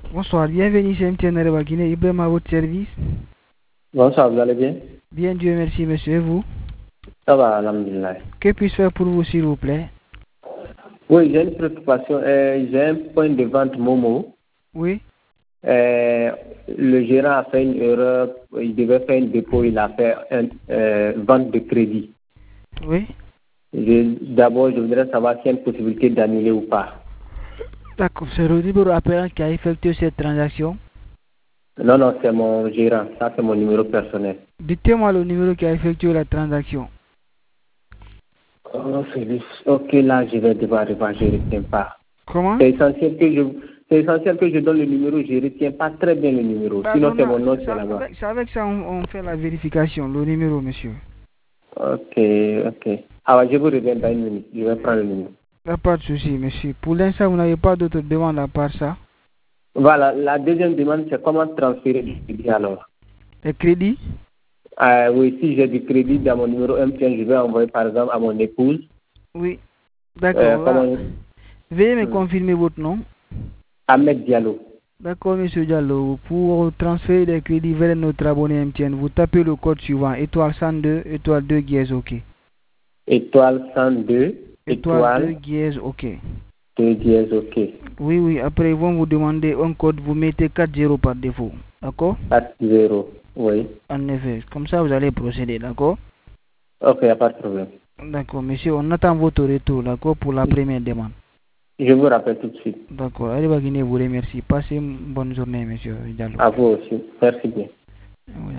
Bonsoir, bienvenue chez MTN Arewa Guinée. Ibrahim à votre service. Bonsoir, vous allez bien? Bien, Dieu merci, monsieur. Et vous? Ça va, alhamdulillah. Que puis-je faire pour vous, s'il vous plaît? Oui, j'ai une préoccupation. J'ai un point de vente Momo. Oui. Le gérant a fait une erreur. Il devait faire un dépôt. Il a fait une vente de crédit. Oui. D'abord, je voudrais savoir s'il y a une possibilité d'annuler ou pas. D'accord, c'est le numéro appelant qui a effectué cette transaction. Non, c'est mon gérant. Ça, c'est mon numéro personnel. Dites-moi le numéro qui a effectué la transaction. Oh, ok, là, je vais devoir revoir. Je ne retiens pas. Comment? C'est essentiel que je donne le numéro. Je ne retiens pas très bien le numéro. Sinon, c'est mon nom, c'est là-bas. C'est avec ça on fait la vérification, le numéro, monsieur. Ok. Alors, je vous reviens dans une minute. Je vais prendre le numéro. Il n'y a pas de souci, monsieur. Pour l'instant, vous n'avez pas d'autres demandes à part ça? Voilà, la deuxième demande, c'est comment transférer du crédit alors. Le crédit? Oui, si j'ai du crédit dans mon numéro MTN, je vais envoyer par exemple à mon épouse. Oui. D'accord. Comment... Veuillez me confirmer votre nom. Ahmed Diallo. D'accord, monsieur Diallo. Pour transférer des crédits vers notre abonné MTN, vous tapez le code suivant, étoile 102, étoile 2 dièse OK. Étoile 102, étoile 2 dièse OK. 2 dièse OK. Oui. Après, ils vont vous demander un code, vous mettez 4-0 par défaut. D'accord? 4-0, oui. En effet, comme ça, vous allez procéder, d'accord? Ok, il n'y a pas de problème. D'accord, monsieur, on attend votre retour, d'accord, pour la première demande. Je vous rappelle tout de suite. D'accord, allez, Guinée vous remercie. Passez une bonne journée, monsieur Diallo. À vous aussi. Merci bien. Oui.